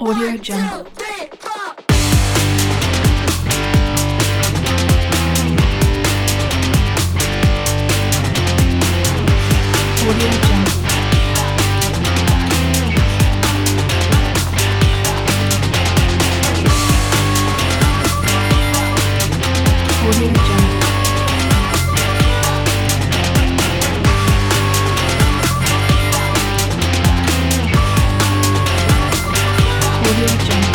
Audio Jungle. Audio Jungle. Audio Jungle. Audio Jungle.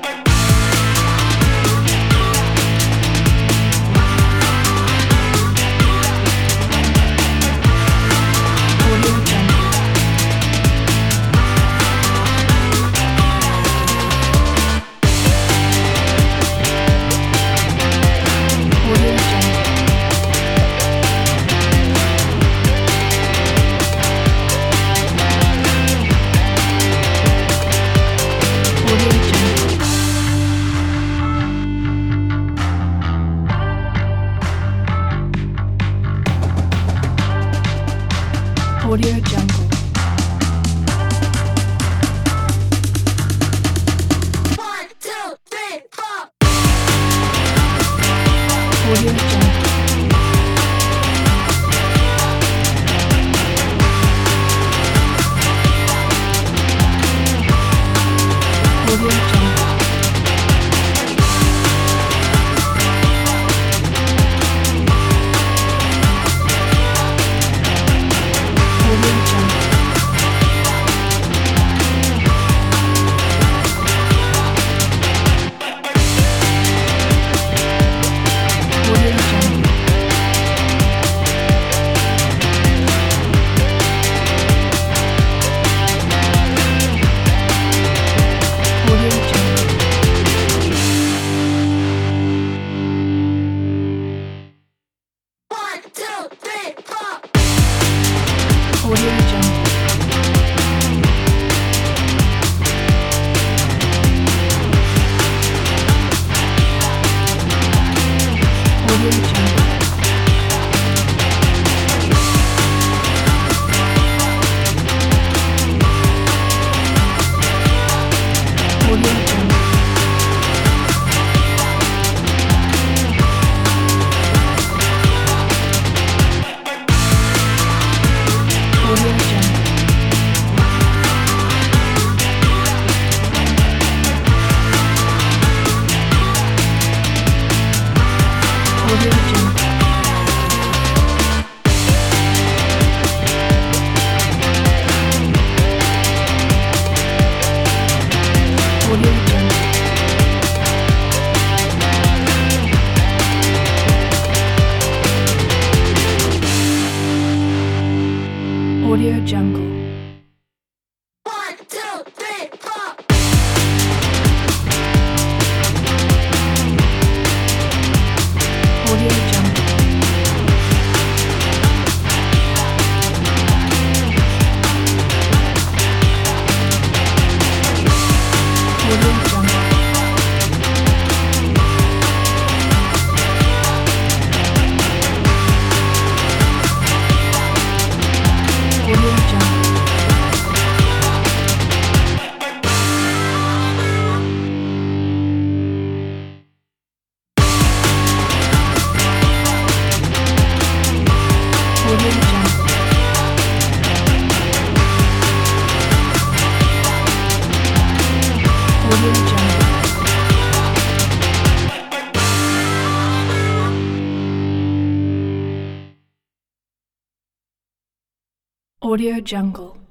Audio Jungle. One, two, three, four. Audio Jungle. Audio Jungle. One, two, three, four. Audio Jungle. Audio Jungle. Audio Jungle. Audio Jungle. Audio Jungle. Audio Jungle. Audio Jungle. One, two, three, four. Audio Jungle. Audio Jungle. Audio Jungle. Audio Jungle. Audio Jungle. Audio Jungle.